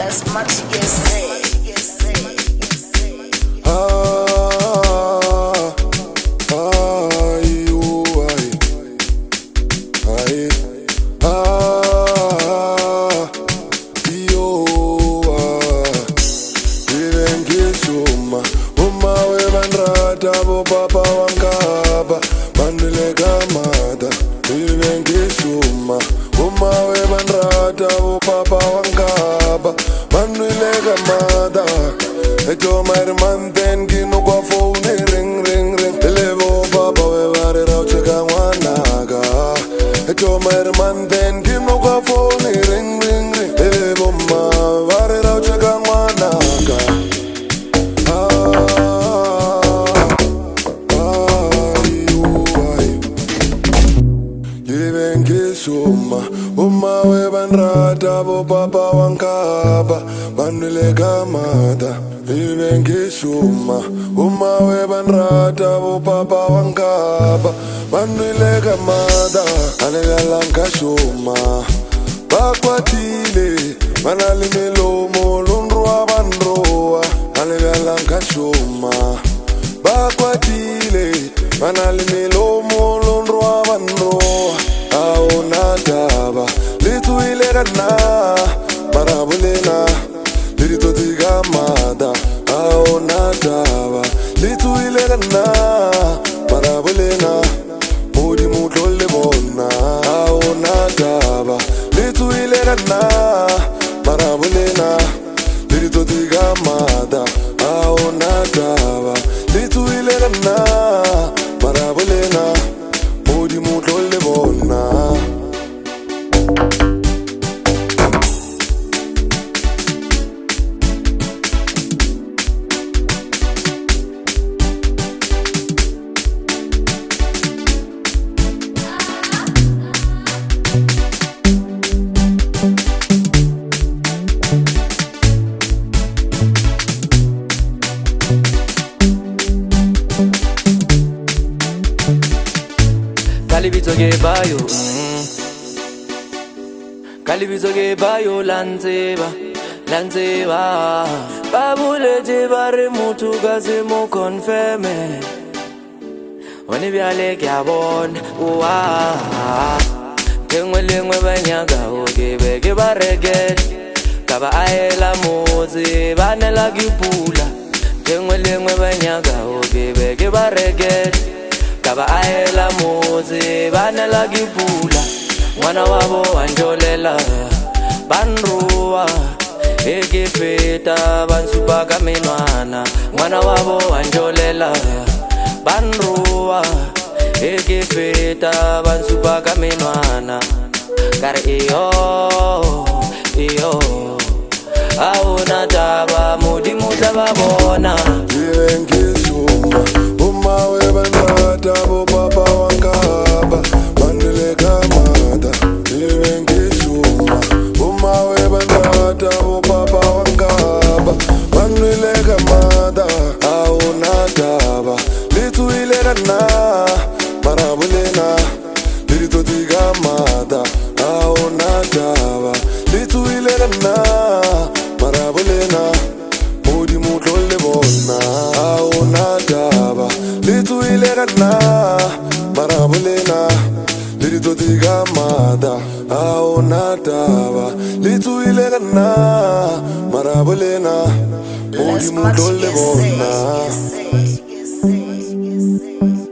as much as say. Papa wankaba banduleka mada ibengishuma uma webanrata papa wankaba banduleka mada eto mar manten kinu kwa phone ring ring ring elevo papa webare raucheka wanaga eto mar manten kinu kwa phone ring ring ring elevo ma ware raucheka wanaga uma webanrata papa wankaba banduleka mada ibengishuma uma webanrata papa wankaba banduleka mada alelankashuma bakwatile manalimelo lunrwa bandroa alelankashuma bakwatile manalimelo lunrwa bandroa aonadaba lituilekana marabulena liritotiga mada aonadaba lituilekana marabulena mudi mutlole bona aonadaba lituilekana marabulena liritotiga mada aonadaba lituilekana marabulena mudi mutlole bona. Kalibito ke bayo lanzeba babule je bare mutu gaze mo confirme wani biale kya bon wa tengwe banyaga oke beke barege kaba aela moze banela kipula tengwe banyaga oke beke barege kaba aela moze banela kipula mwana wabo wanjolela banruwa ekefeta bansupa kamenwana mwana wabo wanjolela banruwa ekefeta bansupa kamenwana kar iyo aona taba mudi mutaba bona ibengishuma uma webanrata papa wankaba banduleka mada ibengishuma uma webanrata papa wankaba banduleka mada aonadaba lituilekana marabulena liritotiga mada aonadaba lituilekana marabulena mudi mutlole bona aonadaba lituilekana marabulena liritotiga mada aonadaba lituilekana marabulena mudi mutlole bona.